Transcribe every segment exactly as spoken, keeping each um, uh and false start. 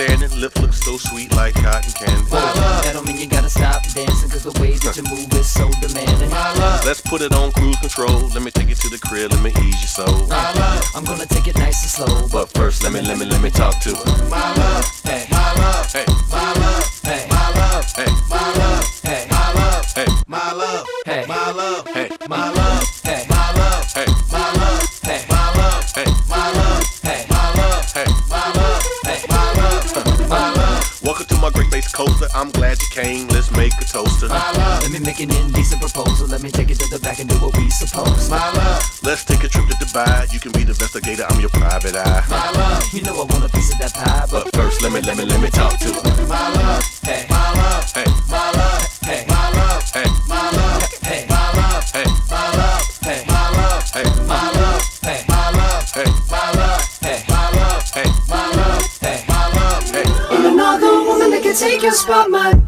standing, lip looks so sweet like cotton candy. My love, that don't mean you gotta stop dancing, cause the way that you move is so demanding. My love, let's put it on cruise control. Let me take you to the crib, let me ease your soul. My love, I'm gonna take it nice and slow, but first let me, let me, let me talk to her. My love, hey, my love, hey, my love, hey, my love, hey, my love, hey, my love, hey, my love, hey, my love, hey, my love, hey, my love, hey, my love, hey, my love, hey, my love, hey, my love, hey, my love, hey, my love, my love. Welcome to my Great Bass Coaster. I'm glad you came. Let's make a toaster. My love, let me make an indecent proposal. Let me take it to the back and do what we supposed. My love, let's take a trip to Dubai. You can be the investigator. I'm your private eye. My love, you know I want a piece of that pie, but, but first let me, let me, let me talk to her. My love, hey, my love, hey, my love, hey, my love, hey, my love, hey, my love, hey, my love, hey, my love, hey, my love, hey, my love, hey, my love, hey, my love, hey, my love, hey, my love, hey. Ain't another woman that can take your spot, man.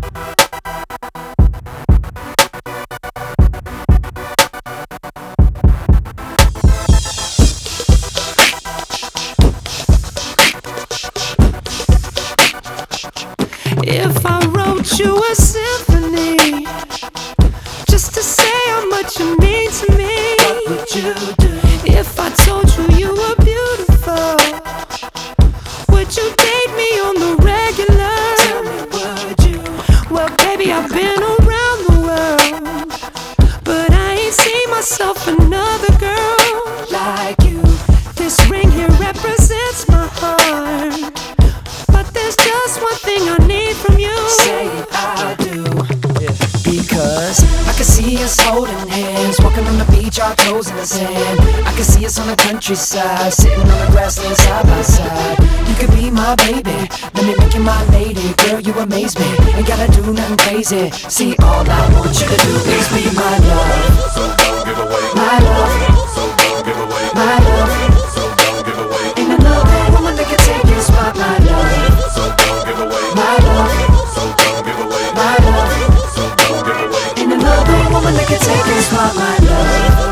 If I wrote you a symphony just to say how much you mean to me, What would you do? If I told you you were beautiful, would you date me on the regular? Tell me, would you? Well, baby, I've been around the world, but I ain't seen myself another girl Like you. This ring here represents my heart, but there's just one thing I need from you. Say it, I do. Yeah. Because I can see us holding hands, walking on the beach, our toes in the sand. I can see us on the countryside, sitting on the grassland side by side. You could be my baby, let me make you my lady. Girl, you amaze me, ain't gotta do nothing crazy. See, all I want you to do is be my love. So don't give away My love. So don't give away My love. So don't give away Ain't another woman that can take your spot. My love. So don't give away My love. So don't give away My love. So don't give away Ain't another woman that can take your spot. My love.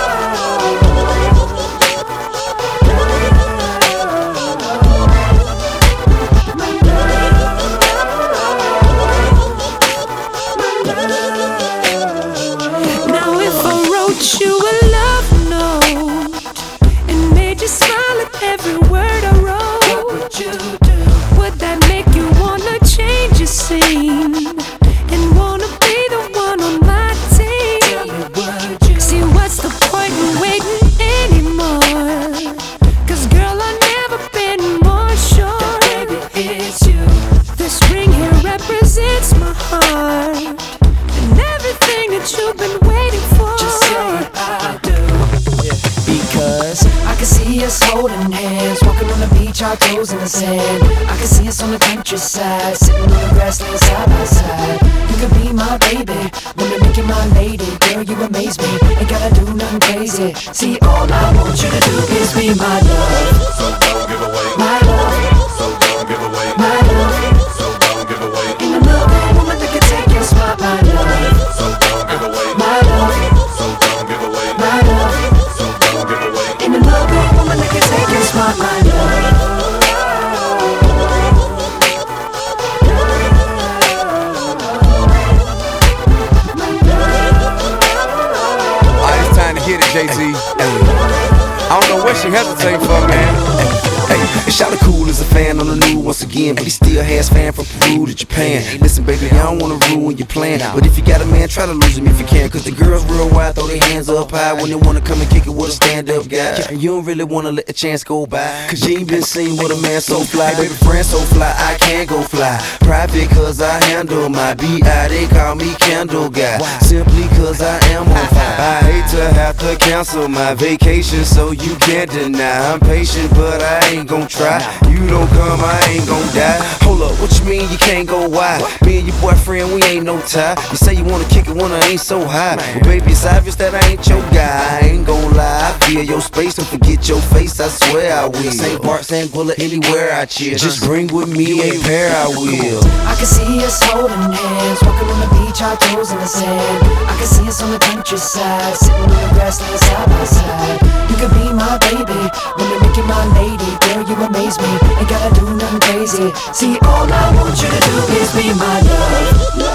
Now if I wrote you a love note and made you smile at every word I wrote, What would you do? would that make you wanna change your scene and wanna be the one on my team? Tell me, would you? See, what's the point in waiting anymore? Cause girl, I've never been more sure That baby, it's you. this ring here represents my heart and everything that you've been waiting for. Just say it, I do. Because I can see us holding hands, walking on the beach, our toes in the sand. I can see us on the countryside, sitting on the grassland side by side. You could be my baby, let me make you my lady. Girl, you amaze me, ain't gotta do nothing crazy. See, all I want you to do is be my love. So don't give away My love. So don't give away My love. So don't give away Ain't another woman that can take your spot. My love. So don't give away My love. So don't give away My love. So don't give away Ain't another woman that can take your spot. My love. Alright, it's time to hit it, Jay-Z. I don't know what she hesitating for, man. Hey, Shawty cool as a fan on the news once again, but he still has fan from Peru to Japan. Listen, baby, I don't wanna ruin your plan, but if you got a man, try to lose him if you can. Cause the girls real wide, throw their hands up high when they wanna come and kick it with a stand-up guy. And you don't really wanna let the chance go by, cause you ain't been seen with a man so fly. Baby, friend so fly, I can't go fly. Private cause I handle my B I, they call me Candle Guy. Simply cause I am on fire. I hate to have to cancel my vacation, so you can't deny. I'm patient, but I ain't gon' try. You don't come, I ain't gon' die. Hold up, what you mean you can't go wide? Me and your boyfriend, we ain't no tie. You say you wanna kick it when I ain't so high. Well, baby, it's obvious that I ain't your guy. I ain't gon' lie, I feel your space. Don't forget your face, I swear I will. Saint Bart, Saint Bullet, anywhere I chill. Just bring with me a pair, I will. I can see us holding hands, walking on the beach, our toes in the sand. I can see us on the countryside, sitting on the grassland side by side. You could be my baby, let me make you my lady. Girl, you amaze me, ain't gotta do nothing crazy. See, all I want you to do is be my love.